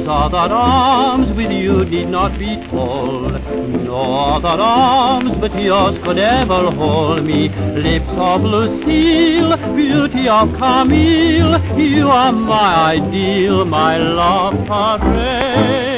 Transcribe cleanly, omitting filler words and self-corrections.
Those other arms with you need not be told. No other arms but yours could ever hold me. Lips of Lucille, beauty of Camille, you are my ideal, my love parade.